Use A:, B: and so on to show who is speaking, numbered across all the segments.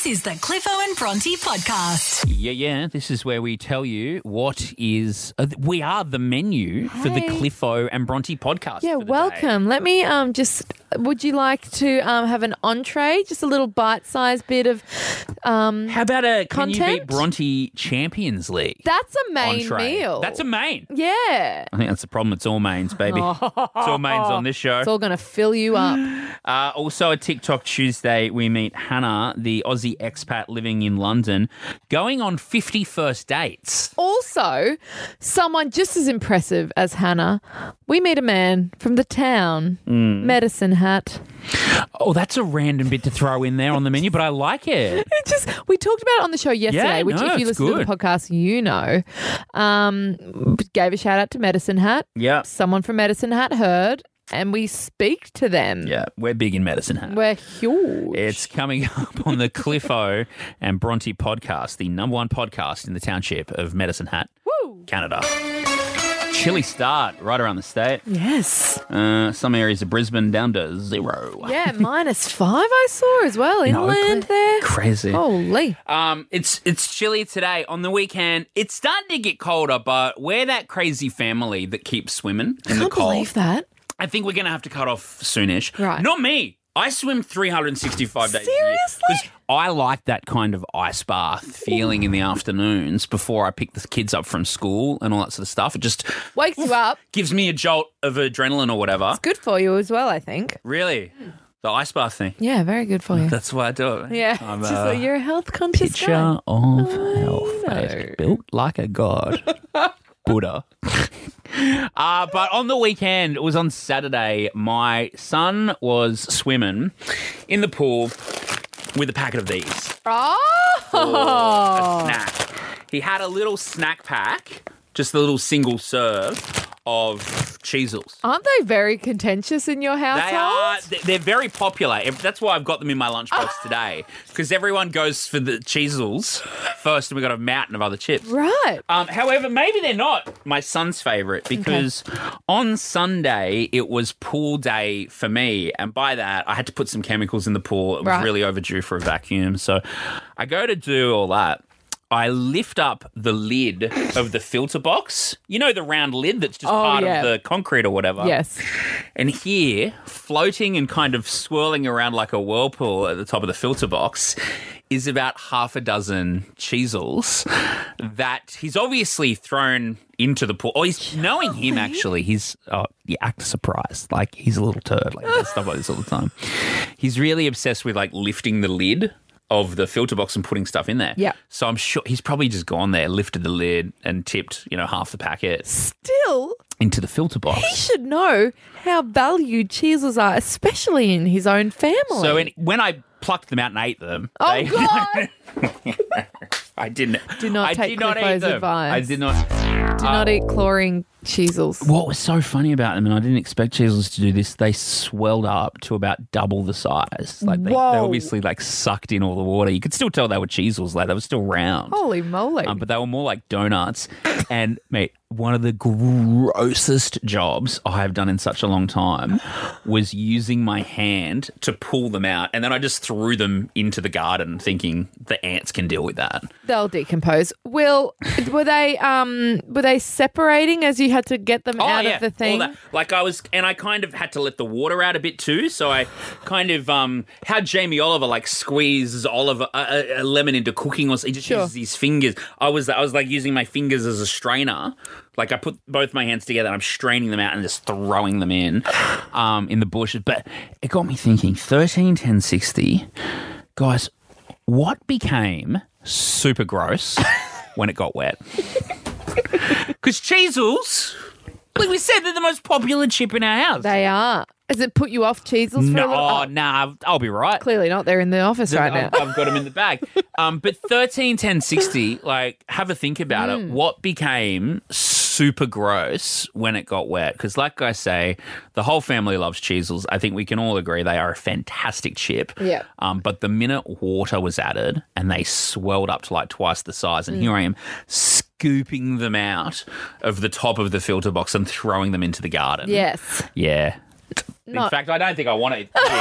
A: This is the Cliffo and Bronte podcast.
B: Yeah. This is where we tell you what is. We are the menu for the Cliffo and Bronte podcast.
C: Yeah,
B: for the
C: welcome.
B: day.
C: Let me would you like to have an entree? Just a little bite-sized bit of
B: How about a Can You Beat
C: content?
B: Bronte Champions League?
C: That's a main
B: entree?
C: meal.
B: That's a main.
C: Yeah.
B: I think that's the problem. It's all mains, baby. It's all mains on this show.
C: It's all going to fill you up.
B: Also, a TikTok Tuesday, we meet Hannah, the Aussie expat living in London, going on 50 first dates.
C: Also, someone just as impressive as Hannah, we meet a man from the town, Medicine Hat.
B: Oh, that's a random bit to throw in there on the menu, but I like it.
C: We talked about it on the show yesterday, which if you
B: it's
C: listen to
B: good.
C: the podcast, you know. Gave a shout out to Medicine Hat.
B: Yeah.
C: Someone from Medicine Hat heard, and we speak to them.
B: Yeah, we're big in Medicine Hat.
C: We're huge.
B: It's coming up on the Cliffo and Bronte podcast, the number one podcast in the township of Medicine Hat,
C: Woo.
B: Canada. Chilly start right around the state.
C: Yes.
B: Some areas of Brisbane down to 0.
C: Yeah, -5 I saw as well. Inland there.
B: Crazy.
C: Holy.
B: It's chilly today. On the weekend, it's starting to get colder, but we're that crazy family that keeps swimming in the
C: Can't
B: cold.
C: believe that.
B: I think we're going to have to cut off soonish.
C: Right.
B: Not me. I swim 365 days a year.
C: Seriously?
B: Because I like that kind of ice bath feeling in the afternoons before I pick the kids up from school and all that sort of stuff. It just
C: Wakes you up.
B: gives me a jolt of adrenaline or whatever.
C: Good for you as well, I think.
B: Really? The ice bath thing.
C: Yeah, very good for you.
B: That's why I do it.
C: Yeah,
B: I'm
C: just like you're a health conscious
B: picture
C: guy.
B: of health.
C: know.
B: Built like a god. Buddha. But on the weekend, it was on Saturday, my son was swimming in the pool with a packet of these.
C: Oh.
B: A snack. He had a little snack pack, just a little single serve of Cheezels.
C: Aren't they very contentious in your household?
B: They are. They're very popular. That's why I've got them in my lunchbox today, because everyone goes for the Cheezels first, and we've got a mountain of other chips.
C: Right.
B: However, maybe they're not my son's favourite, because on Sunday it was pool day for me, and by that I had to put some chemicals in the pool. It was
C: Right.
B: really overdue for a vacuum, so I go to do all that. I lift up the lid of the filter box. You know, the round lid that's just part
C: yeah.
B: of the concrete or whatever.
C: Yes.
B: And here, floating and kind of swirling around like a whirlpool at the top of the filter box, is about half a dozen Cheezels that he's obviously thrown into the pool. Oh, knowing him, actually, act surprised. Like, he's a little turd. Like, he does stuff like this all the time. He's really obsessed with, like, lifting the lid of the filter box and putting stuff in there.
C: Yeah.
B: So I'm sure he's probably just gone there, lifted the lid and tipped, half the packet
C: Still,
B: into the filter box.
C: he should know how valued Cheezels are, especially in his own family.
B: So when I plucked them out and ate them,
C: oh, God.
B: I didn't.
C: Do not
B: I
C: take
B: did not eat
C: Cliffo's
B: them.
C: advice.
B: I did not.
C: Do not eat chlorine Cheezels.
B: What was so funny about them, and I didn't expect Cheezels to do this, they swelled up to about double the size. Like they
C: Whoa.
B: obviously sucked in all the water. You could still tell they were Cheezels, like they were still round.
C: Holy moly.
B: But they were more like donuts. And, mate, one of the grossest jobs I have done in such a long time was using my hand to pull them out. And then I just threw them into the garden thinking the ants can deal with that.
C: They'll decompose. Will, were they separating as you had to get them out of the thing?
B: All that. I kind of had to let the water out a bit too. So I kind of, how Jamie Oliver squeezes a lemon into cooking, or he just uses his fingers. I was like using my fingers as a strainer. Like I put both my hands together and I'm straining them out and just throwing them in the bushes. But it got me thinking, 13, 10, 60, guys, what became super gross when it got wet? Because Cheezels, like we said, they're the most popular chip in our house.
C: They are. Has it put you off Cheezels for a little?
B: Oh, nah, I'll be right.
C: Clearly not. They're in the office right now.
B: I've got them in the bag. But 13, 10, 60, have a think about it. What became super gross when it got wet? Because like I say, the whole family loves Cheezels. I think we can all agree they are a fantastic chip.
C: Yeah.
B: But the minute water was added and they swelled up to twice the size, and here I am scooping them out of the top of the filter box and throwing them into the garden.
C: Yes.
B: Yeah. In fact, I don't think I want to.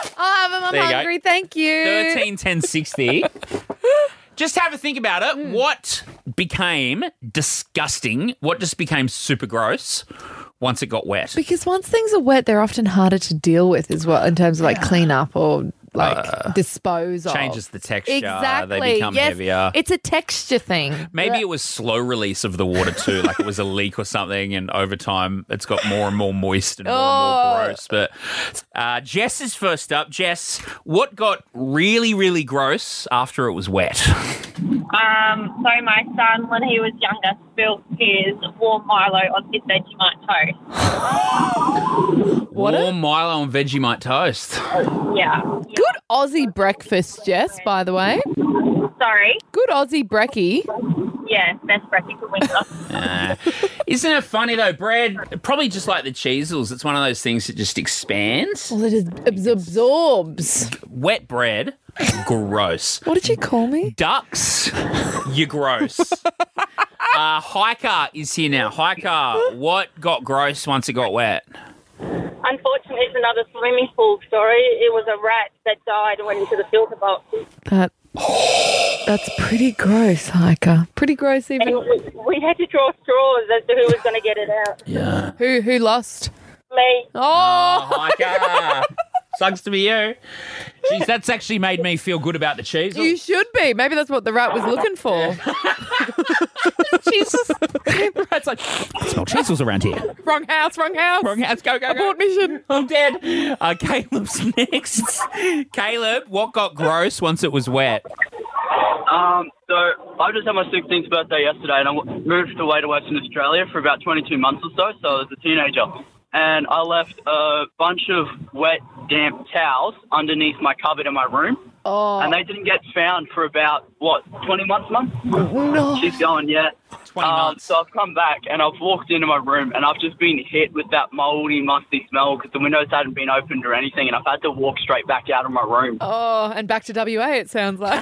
C: I'll have them.
B: There
C: I'm
B: you go.
C: hungry. Thank you.
B: 13, 10, 60. Just have a think about it. What became disgusting? What just became super gross once it got wet?
C: Because once things are wet, they're often harder to deal with as well in terms of like clean up or like dispose of.
B: Changes the texture.
C: Exactly.
B: They become
C: yes,
B: heavier.
C: It's a texture thing.
B: Maybe it was slow release of the water too, like it was a leak or something, and over time it's got more and more moist and more and more gross. But Jess is first up. Jess, what got really, really gross after it was wet?
D: So my son, when he was younger, spilled his warm Milo on his Vegemite toast.
B: Warm Milo and Vegemite toast.
D: Yeah.
C: Good Aussie breakfast, Jess, by the way.
D: Sorry.
C: Good Aussie brekkie.
D: Yeah, best brekkie for winter.
B: Isn't it funny though, bread? Probably just like the cheesels. It's one of those things that just expands.
C: Well, it absorbs.
B: Wet bread, gross.
C: What did you call me?
B: Ducks, you're gross. Hiker is here now. Hiker, what got gross once it got wet?
D: Unfortunately, it's another swimming pool story. It was a rat that died and went into the filter box.
C: That's pretty gross, Hiker. Pretty gross even.
D: And we had to draw straws as to who was going to get it out.
B: Yeah.
C: Who lost?
D: Me.
C: Oh,
B: Hiker. Sucks to be you. Jeez, that's actually made me feel good about the cheese.
C: you should be. Maybe that's what the rat was looking for.
B: Jesus. The rat's like, I smell cheesels around here.
C: Wrong house, wrong house.
B: Wrong house, go.
C: Abort mission.
B: I'm dead. Caleb's next. Caleb, what got gross once it was wet?
E: So I just had my 16th birthday yesterday, and I moved away to Western Australia for about 22 months or so. So I was a teenager, and I left a bunch of wet, damp towels underneath my cupboard in my room.
C: Oh.
E: And they didn't get found for about, 20 months, Mum?
C: No.
E: She's going, yeah.
B: 20 months.
E: So I've come back and I've walked into my room and I've just been hit with that mouldy, musty smell because the windows hadn't been opened or anything, and I've had to walk straight back out of my room.
C: Oh, and back to WA, it sounds like.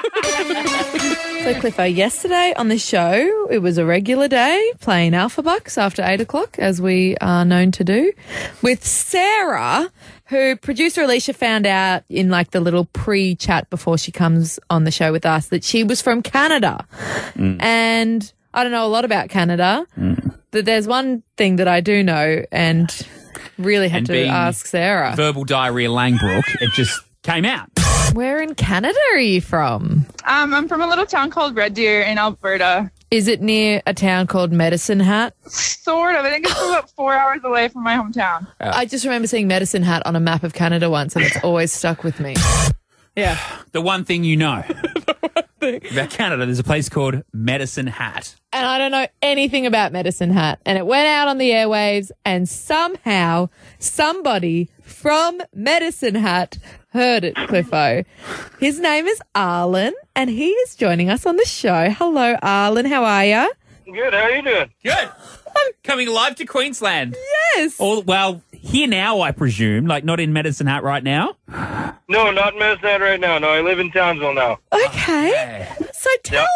C: So, Cliffo, yesterday on the show, it was a regular day playing Alpha Bucks after 8 o'clock, as we are known to do, with Sarah, who producer Alicia found out in like the little pre-chat before she comes on the show with us that she was from Canada. And I don't know a lot about Canada, but there's one thing that I do know and really had to ask Sarah.
B: Verbal diarrhea Langbrook, it just came out.
C: Where in Canada are you from?
F: I'm from a little town called Red Deer in Alberta.
C: Is it near a town called Medicine Hat?
F: Sort of. I think it's about 4 hours away from my hometown.
C: I just remember seeing Medicine Hat on a map of Canada once, and it's always stuck with me. Yeah.
B: The one thing you know about Canada, there's a place called Medicine Hat.
C: And I don't know anything about Medicine Hat. And it went out on the airwaves, and somehow somebody from Medicine Hat heard it, Cliffo. His name is Arlen, and he is joining us on the show. Hello, Arlen. How are you?
G: Good. How are you doing?
B: Good. Coming live to Queensland.
C: Yes.
B: Well, here now, I presume, like not in Medicine Hat right now.
G: No, not in Medicine Hat right now. No, I live in Townsville now.
C: Okay. So tell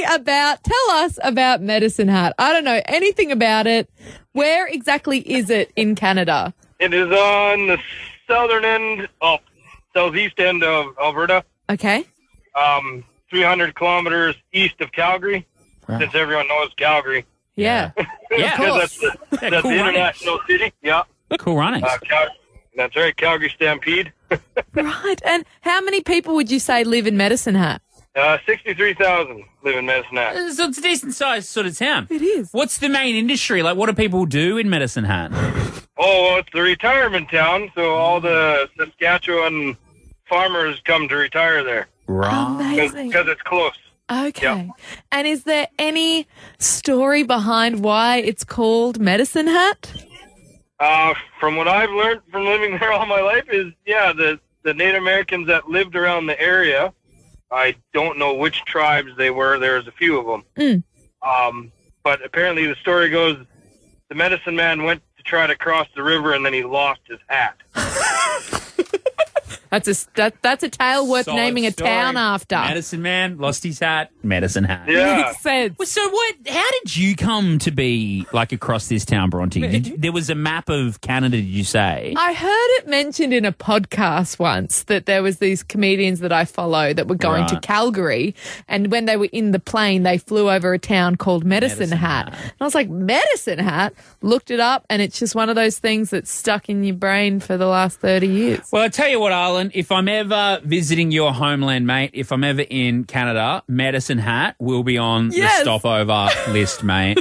C: us about Medicine Hat. I don't know anything about it. Where exactly is it in Canada?
G: It is on the southern end, southeast end of Alberta.
C: Okay.
G: 300 kilometers east of Calgary, since everyone knows Calgary.
C: Yeah.
B: Yeah.
C: Of course.
G: That's
B: cool
G: the
B: running.
G: international city. Yeah.
B: Cool runnings.
G: That's right, Calgary Stampede.
C: Right. And how many people would you say live in Medicine Hat?
G: 63,000 live in Medicine Hat.
B: So it's a decent sized sort of town.
C: It is.
B: What's the main industry? Like, what do people do in Medicine Hat?
G: Oh, well, it's the retirement town, so all the Saskatchewan farmers come to retire there
C: Amazing.
G: because it's close.
C: Okay.
G: Yep.
C: And is there any story behind why it's called Medicine Hat?
G: From what I've learned from living there all my life is, the Native Americans that lived around the area, I don't know which tribes they were. There's a few of them. But apparently the story goes, the medicine man went to try to cross the river and then he lost his hat.
C: That's a tale worth
B: Solid
C: naming a
B: story.
C: town after.
B: Medicine Man lost his hat. Medicine Hat.
G: Yeah.
C: Makes sense.
B: Well, so how did you come to be like across this town, Bronte? There was a map of Canada, did you say?
C: I heard it mentioned in a podcast once that there was these comedians that I follow that were going to
B: Right.
C: Calgary, and when they were in the plane, they flew over a town called Medicine Hat. And I was like, Medicine Hat? Looked it up, and it's just one of those things that's stuck in your brain for the last 30 years.
B: Well, I tell you what, Arlen, if I'm ever visiting your homeland, mate, if I'm ever in Canada, Medicine Hat will be on
C: Yes.
B: the stopover list, mate.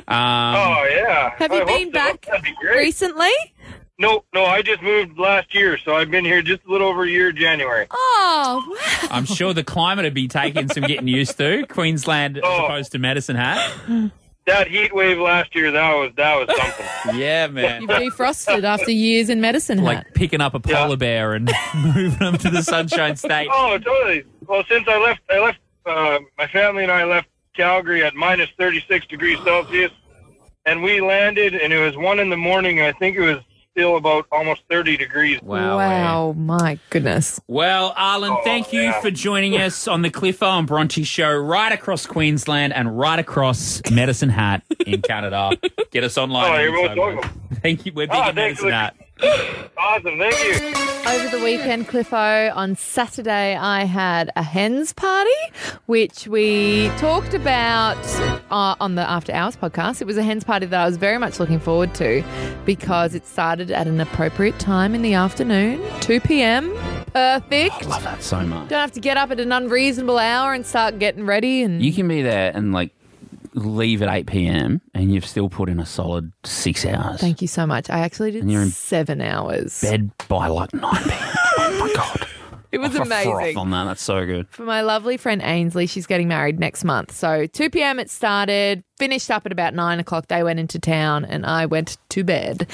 G: Oh, yeah.
C: Have you
G: I hope
C: been
G: so.
C: back
G: That'd be great.
C: recently?
G: No, I just moved last year, so I've been here just a little over a year, January.
C: Oh, wow.
B: I'm sure the climate would be taking some getting used to. Queensland as
G: Oh.
B: opposed to Medicine Hat.
G: That heat wave last year, that was something.
B: Yeah, man.
C: You've defrosted after years in Medicine Hat.
B: Like picking up a polar bear and moving them to the Sunshine State.
G: Oh, totally. Well, since I left, my family and I left Calgary at minus 36 degrees Celsius, and we landed, and it was 1 a.m. I think it was still about almost 30 degrees.
C: Wow, my goodness.
B: Well, Arlen, thank you
G: yeah.
B: for joining us on the Cliffo and Bronte show right across Queensland and right across Medicine Hat in Canada. Get us online.
G: Oh, you're most
B: anytime,
G: welcome.
B: mate. Thank you. We're big
G: Oh,
B: in
G: thanks,
B: Medicine Hat.
G: Awesome, thank you.
C: Over the weekend, Cliffo, on Saturday, I had a hens party, which we talked about on the After Hours podcast. It was a hens party that I was very much looking forward to because it started at an appropriate time in the afternoon, 2 p.m. Perfect.
B: Love that so much.
C: Don't have to get up at an unreasonable hour and start getting ready. And
B: You can be there and like leave at 8 p.m. and you've still put in a solid 6 hours.
C: Thank you so much. I actually did
B: And you're in
C: 7 hours.
B: Bed by like 9 p.m. Oh my God.
C: It was
B: Off a froth
C: amazing.
B: on that. That's so good.
C: For my lovely friend Ainsley, she's getting married next month. So 2 p.m. it started, finished up at about 9 o'clock. They went into town and I went to bed.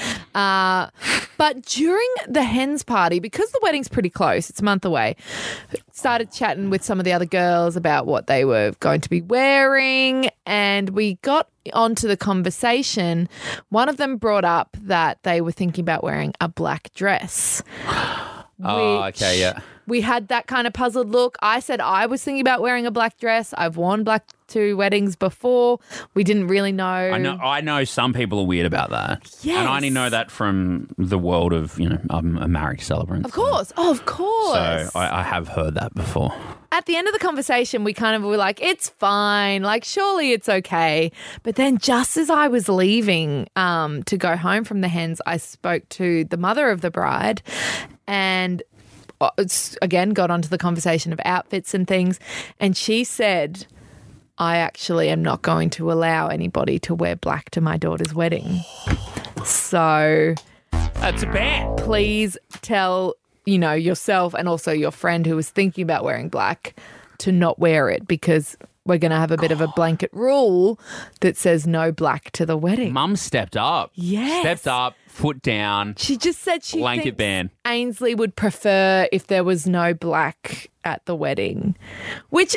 C: But during the hens party, because the wedding's pretty close, it's a month away, started chatting with some of the other girls about what they were going to be wearing. And we got onto the conversation. One of them brought up that they were thinking about wearing a black dress.
B: Oh, okay, yeah.
C: We had that kind of puzzled look. I said I was thinking about wearing a black dress. I've worn black to weddings before. We didn't really know.
B: I know some people are weird about that.
C: Yes.
B: And I only know that from the world of, I'm a marriage celebrant.
C: Of course. Oh, of course.
B: So I have heard that before.
C: At the end of the conversation, we kind of were like, it's fine. Like, surely it's okay. But then just as I was leaving to go home from the hens, I spoke to the mother of the bride and again got onto the conversation of outfits and things. And she said, I actually am not going to allow anybody to wear black to my daughter's wedding. So
B: That's a ban.
C: please tell, yourself and also your friend who was thinking about wearing black to not wear it, because we're going to have a bit of a blanket rule that says no black to the wedding.
B: Mum stepped up.
C: Yes.
B: Stepped up, foot down.
C: She just said she
B: Blanket
C: thinks
B: ban.
C: Ainsley would prefer if there was no black at the wedding, which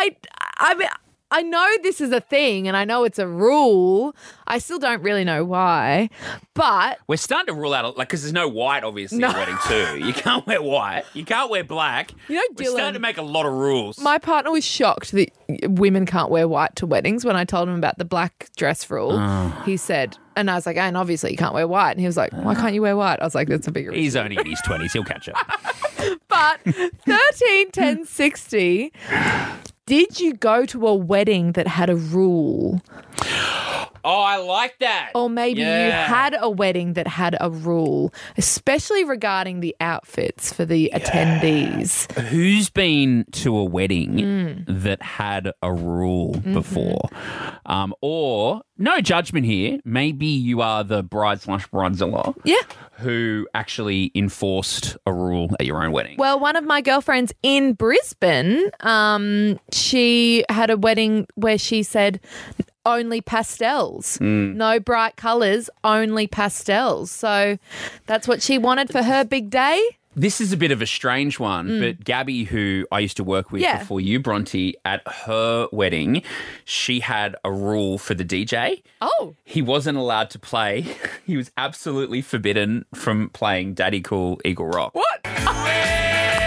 C: I know this is a thing and I know it's a rule. I still don't really know why, but
B: We're starting to rule out, because there's no white, obviously,
C: No.
B: at wedding too. You can't wear white. You can't wear black. We're
C: Dylan,
B: starting to make a lot of rules.
C: my partner was shocked that women can't wear white to weddings when I told him about the black dress rule. He said, and I was like, and obviously you can't wear white. And he was like, why can't you wear white? I was like, that's a bigger
B: He's only in his 20s. He'll catch up.
C: But 13, 10, 60, did you go to a wedding that had a rule?
B: Oh, I like that.
C: Or maybe you had a wedding that had a rule, especially regarding the outfits for the attendees.
B: Who's been to a wedding that had a rule before? Or, no judgment here, maybe you are the bride/bridezilla
C: Yeah.
B: who actually enforced a rule at your own wedding.
C: Well, one of my girlfriends in Brisbane, she had a wedding where she said only pastels, no bright colours, only pastels. So that's what she wanted for her big day.
B: This is a bit of a strange one, but Gabby, who I used to work with
C: Yeah.
B: before you, Bronte, at her wedding, she had a rule for the DJ.
C: Oh.
B: He wasn't allowed to play. He was absolutely forbidden from playing Daddy Cool Eagle Rock.
C: What?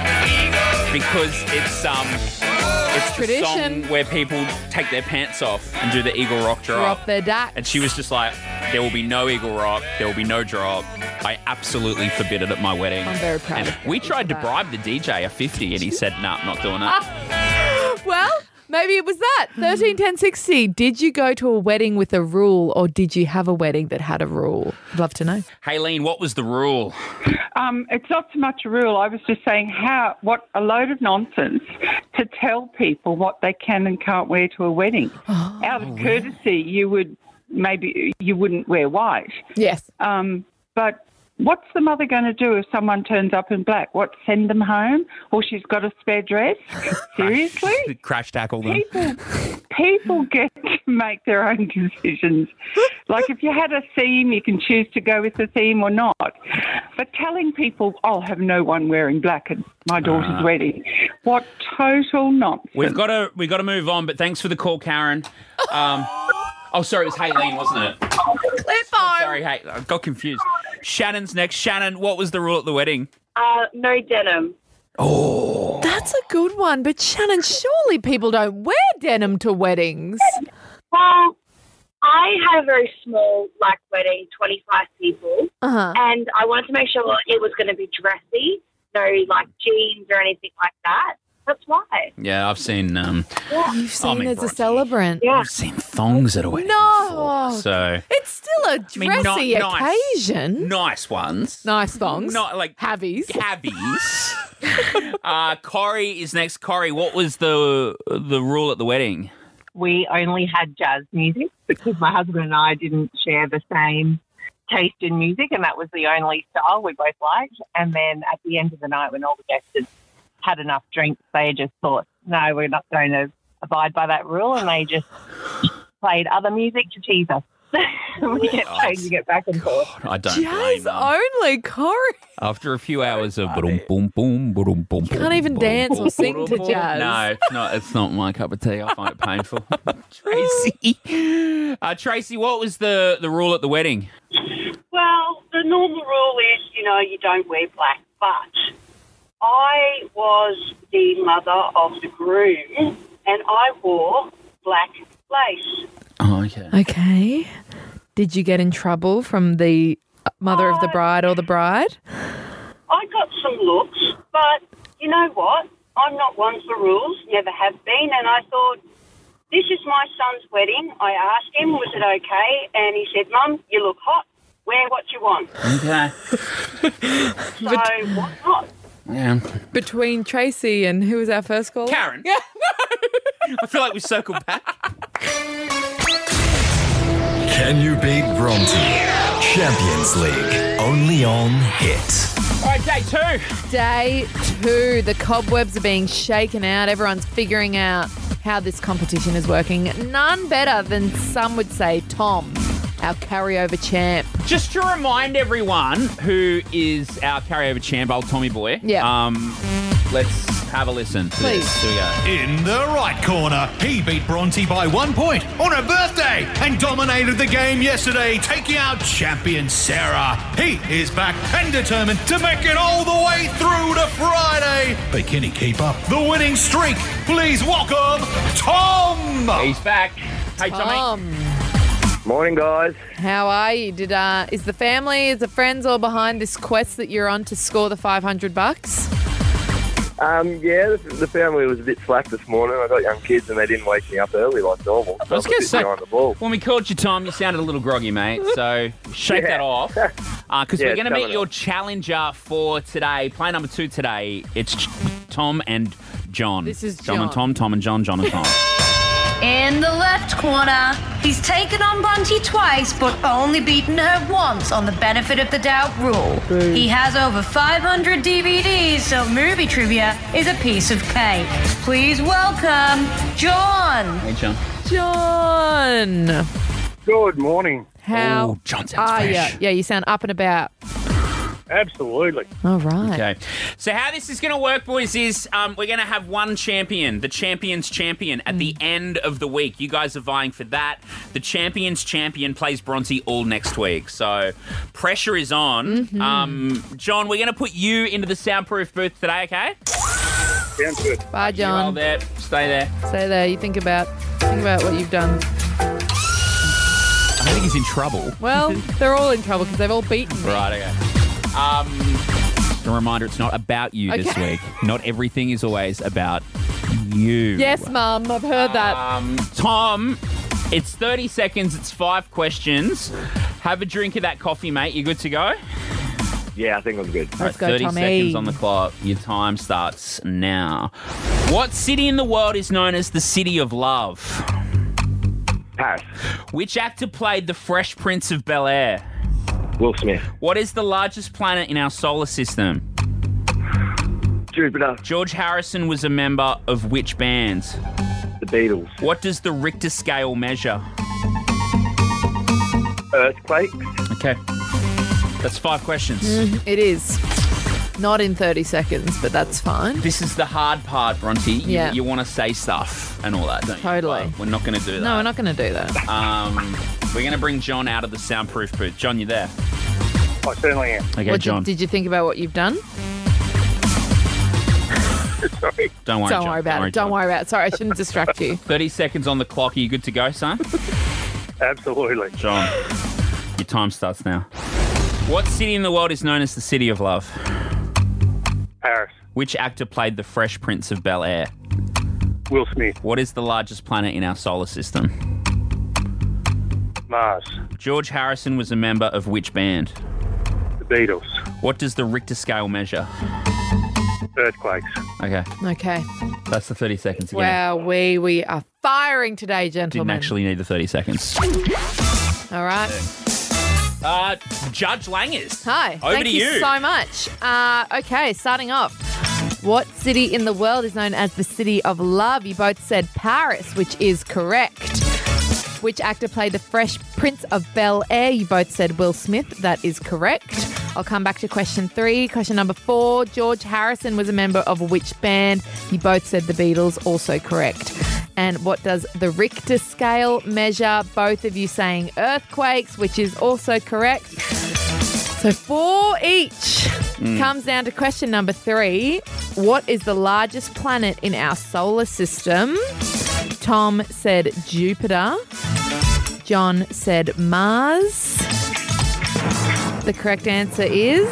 B: because it's the
C: Tradition.
B: song where people take their pants off and do the Eagle Rock drop.
C: Drop their ducks.
B: And she was just like, there will be no Eagle Rock, there will be no drop. I absolutely forbid it at my wedding.
C: I'm very proud
B: And
C: of
B: we
C: you
B: tried to
C: for that.
B: bribe the DJ a 50 and he said, nah, not doing it.
C: Well, maybe it was that. 13 10 60. Did you go to a wedding with a rule or did you have a wedding that had a rule? I'd love to know.
B: Haylene, what was the rule?
H: It's not so much a rule. I was just saying what a load of nonsense to tell people what they can and can't wear to a wedding. Out of courtesy, you wouldn't wear white.
C: Yes.
H: But what's the mother going to do if someone turns up in black? What, send them home? Or she's got a spare dress? Seriously?
B: Crash tackle them.
H: People get to make their own decisions. Like if you had a theme, you can choose to go with the theme or not. But telling people, I'll have no one wearing black at my daughter's wedding. What total nonsense.
B: We've got to move on, but thanks for the call, Karen. Oh, sorry, it was Haylene, wasn't it?
C: Cliffo!
B: Sorry, I got confused. Shannon's next. Shannon, what was the rule at the wedding?
D: No denim.
B: Oh.
C: That's a good one. But Shannon, surely people don't wear denim to weddings.
D: Well, I had a very small, wedding, 25 people, and I wanted to make sure it was going to be dressy, no, jeans or anything like that. That's why.
B: Yeah, I've seen...
C: You've seen as a
B: Bronte.
C: celebrant.
D: Yeah.
B: I've seen thongs at a wedding
C: No.
B: before, so...
C: It's still a dressy occasion.
B: Nice ones.
C: Nice thongs.
B: Not like...
C: Havies.
B: Corrie is next. Corrie, what was the rule at the wedding?
I: We only had jazz music because my husband and I didn't share the same taste in music, and that was the only style we both liked. And then at the end of the night, when all the guests had enough drinks, they just thought, no, we're not going to abide by that rule, and they just played other music to tease us. We kept changing it back and forth.
B: I don't blame
C: Jazz
B: them.
C: only, Corey.
B: After a few hours of boom, boom, boom, boom, boom,
C: You can't even dance or sing to jazz.
B: No, it's not my cup of tea. I find it painful. Tracy. Tracy, what was the rule at the wedding?
J: Well, the normal rule is, you don't wear black, but I was the mother of the groom and I wore black lace.
B: Oh, okay.
C: Okay. Did you get in trouble from the mother of the bride or the bride?
J: I got some looks, but you know what? I'm not one for rules, never have been, and I thought, this is my son's wedding. I asked him, was it okay? And he said, Mum, you look hot. Wear what you want.
B: Okay.
J: So why not?
B: Yeah.
C: Between Tracy and who was our first caller?
B: Karen.
C: Yeah.
B: I feel like we circled back.
K: Can you beat Bronte? Champions League, only on Hit.
B: All right, day two.
C: Day two. The cobwebs are being shaken out. Everyone's figuring out how this competition is working. None better than, some would say, Tom, our carryover champ.
B: Just to remind everyone who is our carryover champ, old Tommy boy.
C: Yeah.
B: Let's have a listen to
C: Please.
B: this. Here we go.
L: In the right corner, he beat Bronte by 1 point on her birthday and dominated the game yesterday, taking out champion Sarah. He is back and determined to make it all the way through to Friday. But can he keep up the winning streak? Please welcome Tom.
B: He's back. Hey, Tommy.
M: Morning, guys.
C: How are you? Is the family, is the friends all behind this quest that you're on to score the $500?
M: Yeah, the family was a bit slack this morning. I got young kids and they didn't wake me up early like normal. So
B: I was going to say,
M: behind the ball.
B: when we called you, Tom, you sounded a little groggy, mate. So shake that off. Because we're going to meet your challenger for today. Play number 2 today. It's Tom and John.
C: This is
B: John and
C: John.
B: Tom and John and Tom.
N: In the left corner, he's taken on Bronte twice, but only beaten her once on the benefit of the doubt rule. He has over 500 DVDs, so movie trivia is a piece of cake. Please welcome John.
B: Hey, John.
C: John.
M: Good morning.
C: How
B: Ooh, John sounds
C: are
B: fresh.
C: you? Yeah, you sound up and about.
M: Absolutely.
C: All right.
B: Okay. So how this is going to work, boys, is we're going to have one champion, the champion's champion, at the end of the week. You guys are vying for that. The champion's champion plays Bronte all next week. So pressure is on. John, we're going to put you into the soundproof booth today, okay?
O: Sounds good.
C: Bye,
B: Hold
C: John.
B: there. Stay there.
C: Stay there. You think about what you've done.
B: I think he's in trouble.
C: Well, they're all in trouble because they've all beaten me.
B: Right, okay. A reminder, it's not about you this
C: Okay.
B: week. Not everything is always about you.
C: Yes, Mum. I've heard that.
B: Tom, it's 30 seconds. It's 5 questions. Have a drink of that coffee, mate. You good to go?
M: Yeah, I think I'm good.
C: Let's go,
B: 30
C: Tommy.
B: seconds on the clock. Your time starts now. What city in the world is known as the City of Love?
M: Paris.
B: Which actor played the Fresh Prince of Bel-Air?
M: Will Smith.
B: What is the largest planet in our solar system?
M: Jupiter.
B: George Harrison was a member of which band?
M: The Beatles.
B: What does the Richter scale measure?
M: Earthquakes.
B: Okay. That's 5 questions.
C: It is. Not in 30 seconds, but that's fine.
B: This is the hard part, Bronte.
C: Yeah.
B: You want to say stuff and all that, don't you?
C: Totally.
B: Well, we're not going to do that.
C: No, we're not going to do that.
B: We're going to bring John out of the soundproof booth. John, you there?
O: I certainly am.
B: Okay, John.
C: Did you think about what you've done?
O: Sorry.
B: Don't worry,
C: Don't
B: John.
C: worry about it. Don't worry about it. Sorry, I shouldn't distract you.
B: 30 seconds on the clock. Are you good to go, son?
O: Absolutely.
B: John, your time starts now. What city in the world is known as the City of Love?
O: Paris.
B: Which actor played the Fresh Prince of Bel-Air?
O: Will Smith.
B: What is the largest planet in our solar system?
O: Mars.
B: George Harrison was a member of which band?
O: The Beatles.
B: What does the Richter scale measure?
O: Earthquakes.
B: Okay,
C: Okay.
B: that's the 30 seconds again.
C: Wow, we are firing today,
B: Didn't
C: gentlemen.
B: actually need the 30 seconds.
C: All right.
B: Judge Langers.
C: Hi.
B: Over
C: Thank
B: to
C: you
B: you.
C: so much. Okay, starting off. What city in the world is known as the City of Love? You both said Paris, which is correct. Which actor played the Fresh Prince of Bel-Air? You both said Will Smith. That is correct. I'll come back to question 3. Question number 4. George Harrison was a member of which band? You both said the Beatles. Also correct. And what does the Richter scale measure? Both of you saying earthquakes, which is also correct. So 4 each. Comes down to question number 3. What is the largest planet in our solar system? Tom said Jupiter. John said Mars. The correct answer is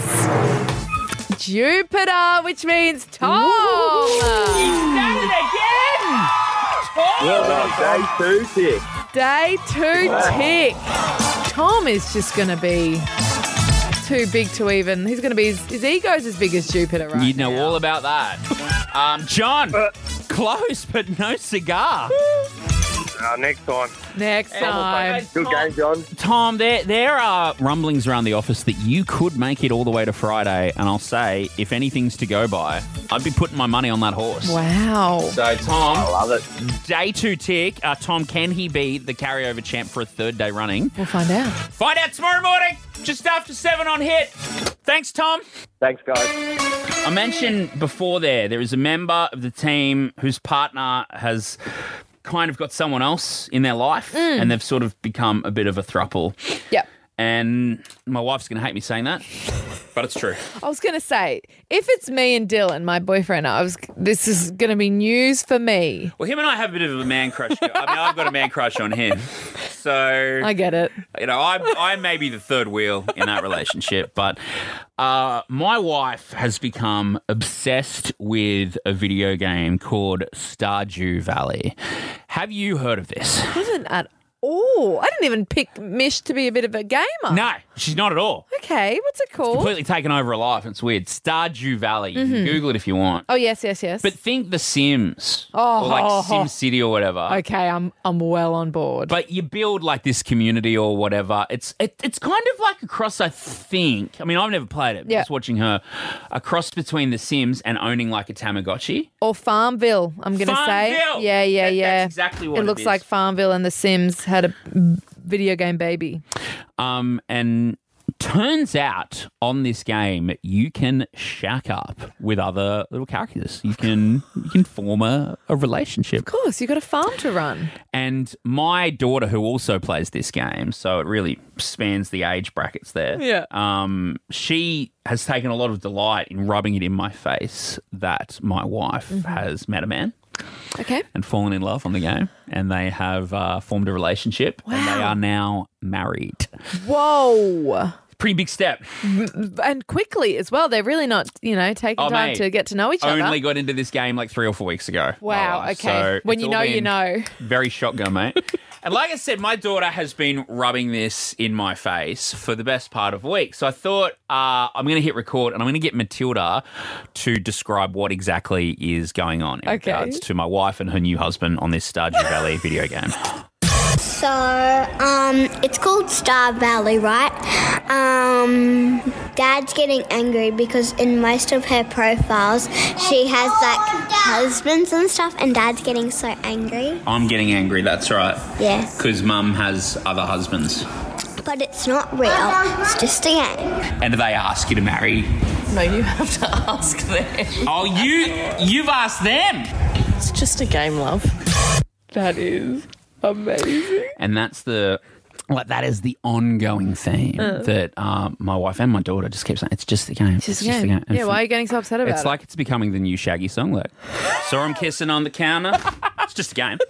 C: Jupiter, which means Tom.
B: He's done it again!
M: Well done, day 2 tick.
C: Day 2 tick. Tom is just going to be too big to even. He's going to be, his ego's as big as Jupiter right
B: You know all about that. John, close, but no cigar.
O: Next time.
C: Next time.
M: Good game, John.
B: Tom, there are rumblings around the office that you could make it all the way to Friday, and I'll say, if anything's to go by, I'd be putting my money on that horse.
C: Wow.
B: So, Tom,
M: I love it.
B: day 2 tick. Tom, can he be the carryover champ for a 3rd day running?
C: We'll find out.
B: Find out tomorrow morning, just after 7 on Hit. Thanks, Tom.
M: Thanks, guys.
B: I mentioned before there is a member of the team whose partner has kind of got someone else in their life and they've sort of become a bit of a throuple.
C: Yep.
B: And my wife's going to hate me saying that, but it's true.
C: I was going to say, if it's me and Dylan, my boyfriend, this is going to be news for me.
B: Well, him and I have a bit of a man crush. I mean, I've got a man crush on him. So
C: I get it.
B: You know, I may be the third wheel in that relationship, but my wife has become obsessed with a video game called Stardew Valley. Have you heard of this?
C: I haven't at all. I didn't even pick Mish to be a bit of a gamer.
B: No, she's not at all.
C: Okay, what's it called?
B: Completely taken over her life. It's weird. Stardew Valley. You can Google it if you want.
C: Oh, yes.
B: But think The Sims.
C: Oh.
B: Or like Sim City or whatever.
C: Okay, I'm well on board.
B: But you build like this community or whatever. It's kind of like a cross, I think. I mean, I've never played it.
C: Yeah.
B: Just watching her. A cross between The Sims and owning like a Tamagotchi.
C: Or Farmville, I'm going to say.
B: Farmville!
C: Yeah.
B: That's exactly what it
C: looks
B: is.
C: like Farmville and The Sims had a video game baby.
B: And Turns out on this game you can shack up with other little characters. You can form a relationship.
C: Of course, you've got a farm to run.
B: And my daughter, who also plays this game, so it really spans the age brackets there.
C: Yeah.
B: She has taken a lot of delight in rubbing it in my face that my wife has met a man.
C: Okay.
B: And fallen in love on the game. And they have formed a relationship.
C: Wow.
B: And they are now married.
C: Whoa.
B: Pretty big step.
C: And quickly as well. They're really not, taking time to get to know each other.
B: Only got into this game like 3 or 4 weeks ago.
C: Wow, okay.
B: So
C: when
B: it's
C: you
B: all
C: know, you
B: been
C: know.
B: Very shotgun, mate. And like I said, my daughter has been rubbing this in my face for the best part of a week. So I thought I'm going to hit record and I'm going to get Matilda to describe what exactly is going on in regards to my wife and her new husband on this Stardew Valley video game.
P: So, it's called Star Valley, right? Dad's getting angry because in most of her profiles, she has, husbands and stuff, and Dad's getting so angry.
B: I'm getting angry, that's right.
P: Yeah.
B: Because Mum has other husbands.
P: But it's not real. It's just a game.
B: And do they ask you to marry?
C: No, you have to ask them.
B: Oh, you've asked them?
C: It's just a game, love. That is amazing.
B: And that's that is the ongoing theme that my wife and my daughter just keep saying. It's just the game. It's just the game. And
C: Yeah, why are you getting so upset about it?
B: It's like it's becoming the new Shaggy song. Like, saw him kissing on the counter. It's just a game.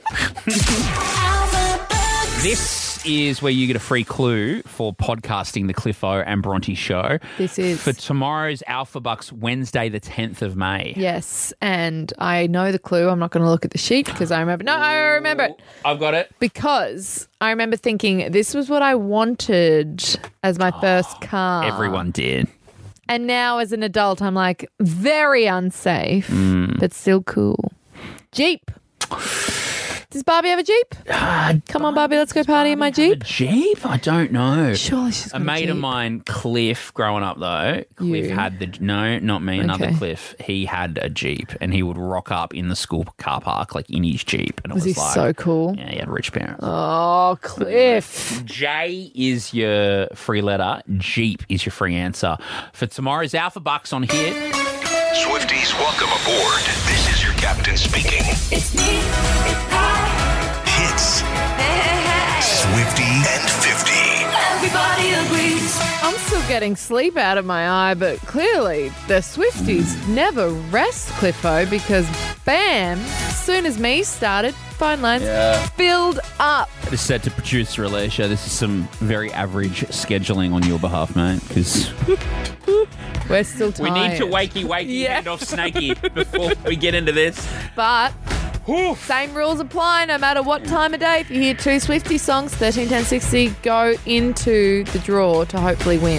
B: This is where you get a free clue for podcasting the Cliffo and Bronte show.
C: This is
B: for tomorrow's Alpha Bucks, Wednesday, the 10th of May.
C: Yes, and I know the clue. I'm not going to look at the sheet because I remember. No, I remember it.
B: I've got it.
C: Because I remember thinking this was what I wanted as my first car.
B: Everyone did.
C: And now as an adult, I'm like, very unsafe, but still cool. Jeep. Does Barbie have a Jeep? Come on, Barbie, let's go party in my Jeep.
B: A Jeep? I don't know.
C: Surely she's got
B: a mate of mine, Cliff, growing up though. Cliff had not me, another Cliff. He had a Jeep and he would rock up in the school car park, like in his Jeep. And it was
C: he
B: like,
C: so cool?
B: Yeah, he had rich parents.
C: Oh, Cliff.
B: J is your free letter. Jeep is your free answer. For tomorrow's Alpha Bucks on Hit.
Q: Swifties, welcome aboard. This is your captain speaking.
A: It's me. It's Pat.
Q: Hits. Swifty and 50.
A: Everybody agrees.
C: I'm still getting sleep out of my eye, but clearly the Swifties never rest, Cliffo, because bam, as soon as me started, phone lines filled up.
B: This is said to producer Alicia. This is some very average scheduling on your behalf, mate, because
C: we're still tired.
B: We need to wakey head off snaky before we get into this.
C: But same rules apply no matter what time of day. If you hear two Swiftie songs, 13, 10, 60, go into the draw to hopefully win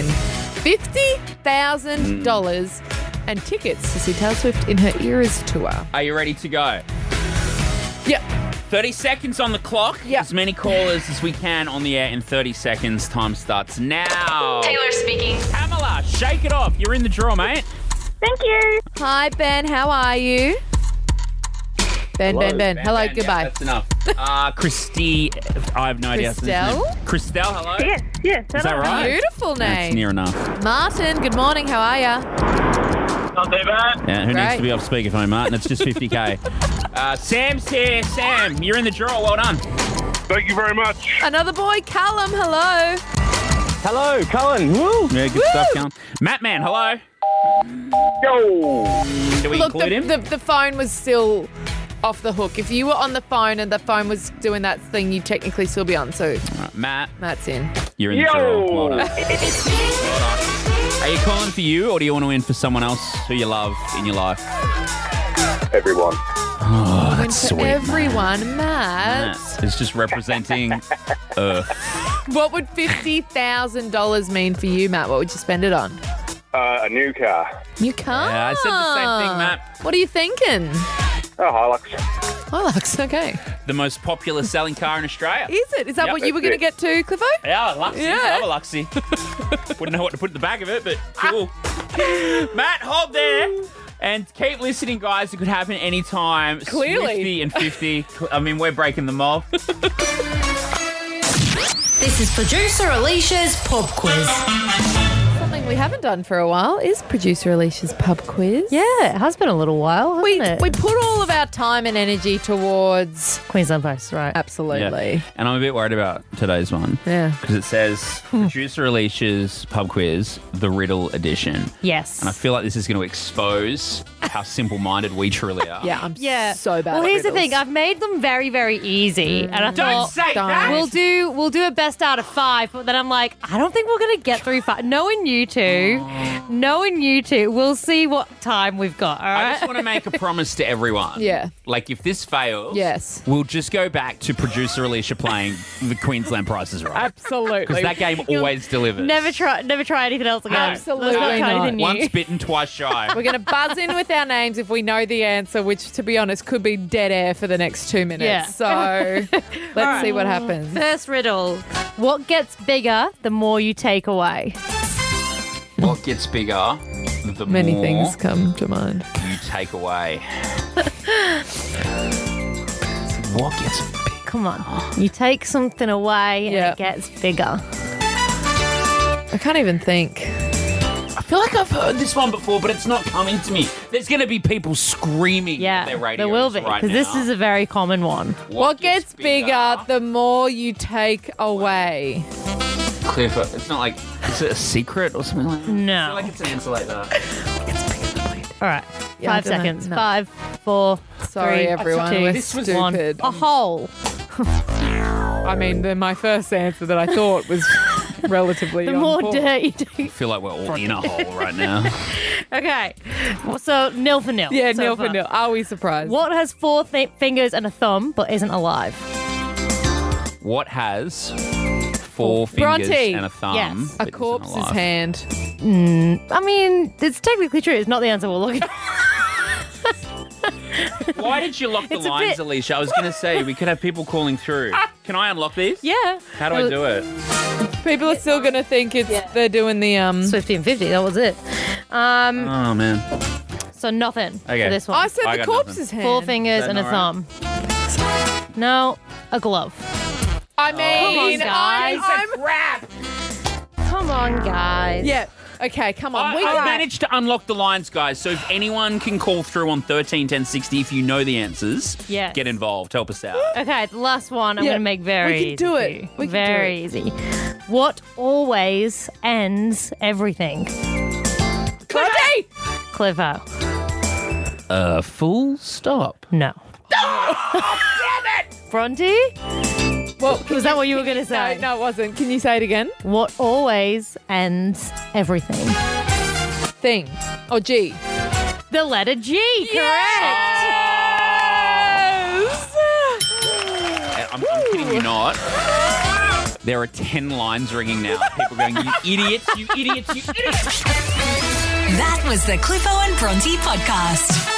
C: $50,000 and tickets to see Taylor Swift in her Eras tour.
B: Are you ready to go?
C: Yep.
B: 30 seconds on the clock.
C: Yep.
B: As many callers as we can on the air in 30 seconds. Time starts now.
A: Taylor speaking.
B: Pamela, shake it off. You're in the draw, mate.
P: Thank you.
C: Hi, Ben. How are you? Ben. Hello, goodbye.
B: Yeah, that's enough. Christy, I have no idea.
C: Christelle?
B: Christelle, hello?
P: Yes.
B: Is that right?
C: Beautiful name.
B: That's near enough.
C: Martin, good morning. How are ya?
E: Not too bad.
B: Yeah, who
C: Great.
B: needs to be off speakerphone, Martin? It's just 50K. Sam's here. Sam, you're in the draw. Well done.
O: Thank you very much.
C: Another boy, Callum. Hello.
O: Hello, Cullen. Woo.
B: Yeah, good stuff, Callum. Matt Man, hello.
O: Yo.
B: Do we
C: Look,
B: include him?
C: the phone was still off the hook. If you were on the phone and the phone was doing that thing, you'd technically still be on. So
B: Right,
C: Matt's in.
B: you're in the draw. Well done. Well done. Are you calling for you, or do you want to win for someone else who you love in your life?
O: Everyone.
B: Oh,
C: Win
B: that's
C: for
B: sweet,
C: everyone, Matt.
B: Matt is just representing Earth.
C: What would $50,000 mean for you, Matt? What would you spend it on?
O: A new car.
C: New car.
B: Yeah, I said the same thing, Matt.
C: What are you thinking?
O: Oh, Hilux.
C: Hilux, okay.
B: The most popular selling car in Australia.
C: Is it? Is that
B: Yep,
C: what you were
O: that's
C: going to get to, Cliffo?
B: Yeah, Luxie.
C: Yeah.
B: I love a Luxie. Wouldn't know what to put in the back of it, but cool. Matt, hold there. And keep listening, guys. It could happen anytime.
C: Clearly.
B: Swifty and 50. I mean, we're breaking the mold.
A: This
N: This is producer Alicia's pub quiz.
C: Something we haven't done for a while is producer Alicia's pub quiz.
R: Yeah, it has been a little while, hasn't it?
C: We put all of our time and energy towards
R: Queensland Post, right?
C: Absolutely.
B: Yeah. And I'm a bit worried about today's one.
C: Yeah.
B: Because it says producer Alicia's pub quiz, the riddle edition.
R: Yes.
B: And I feel like this is going to expose how simple-minded we truly are.
C: Yeah, I'm so bad
R: Well,
C: at
R: here's the
C: riddles.
R: thing. I've made them very, very easy. And I
B: Don't
R: thought,
B: say that!
R: We'll do a best out of 5, but then I'm like, I don't think we're going to get through 5. Knowing you two, we'll see what time we've got, all
B: I
R: right?
B: just want to make a promise to everyone.
C: Yeah.
B: Like, if this fails,
C: Yes.
B: we'll just go back to producer Alicia playing the Queensland Price is Right.
C: Absolutely.
B: Because that game always delivers.
R: Never try anything else again.
C: Absolutely
R: Let's not try
C: not.
R: anything new.
B: Once bitten, twice shy.
C: We're going to buzz in with our names if we know the answer, which, to be honest, could be dead air for the next 2 minutes.
R: Yeah.
C: So let's see what happens.
R: First riddle. What gets bigger the more you take away?
B: What gets bigger, the
C: Many
B: more
C: things come to mind.
B: you take away. What gets bigger?
R: Come on. You take something away and
C: Yeah.
R: it gets bigger.
C: I can't even think.
B: I feel like I've heard this one before, but it's not coming to me. There's going to be people screaming at their radios
R: there will be,
B: right
R: because this
B: now.
R: is a very common one.
C: What gets bigger the more you take away?
B: Cliff, it's not like, is it a secret or something like that?
R: No.
B: I feel like it's an answer like that.
R: All right.
C: Yeah, I
R: 5
C: don't know.
R: seconds.
C: No.
R: 5, 4,
C: Sorry,
R: 3,
C: everyone.
R: 2,
C: We're
B: This was
C: stupid.
R: 1. A hole.
C: I mean, my first answer that I thought was relatively
R: The
C: on
R: more
C: point.
R: dirt you do.
B: I feel like we're all in a hole right now.
R: Okay. So, 0 for 0.
C: Yeah,
R: so
C: nil for
R: far.
C: nil. Are we surprised?
R: What has 4 fingers and a thumb but isn't alive?
B: What has 4 fingers
C: Bronte.
B: and a thumb?
R: Yes.
B: but
C: A
B: isn't
C: corpse's
B: alive?
C: hand.
R: I mean, it's technically true. It's not the answer we're looking for.
B: Why did you lock the
R: It's a
B: lines,
R: bit-
B: Alicia? I was going to say, we could have people calling through. Can I unlock these?
R: Yeah.
B: How do I do it?
C: People are still going to think they're doing the
R: Swifty and 50, that was it.
B: Oh, man.
R: So nothing
B: Okay.
R: for this one.
C: I said
B: I
C: the
B: got
C: corpse's
B: nothing.
C: hand.
R: 4 fingers
B: Is
R: and
B: that
R: a
B: not
R: thumb. No, a glove.
C: I mean,
R: Come on, guys. Come on, guys.
C: Yeah. Okay, come on.
B: I've managed to unlock the lines, guys. So if anyone can call through on 13 10 60 if you know the answers,
R: Yes.
B: get involved. Help us out.
R: Okay, the last one I'm
C: Yeah,
R: going to make very
C: we can
R: easy.
C: do
R: for
C: it.
R: you.
C: We can
R: very easy. What always ends everything?
C: Bronte!
R: Clivo.
B: Full stop.
R: No. Bronte?
C: Well,
R: Was that what you were going to say?
C: No, it wasn't. Can you say it again?
R: What always ends everything?
C: Thing. Or G.
R: The letter G, correct.
B: I'm kidding you not. There are 10 lines ringing now. People going, you idiots, you idiots, you idiots.
S: That was the Cliffo and Bronte podcast.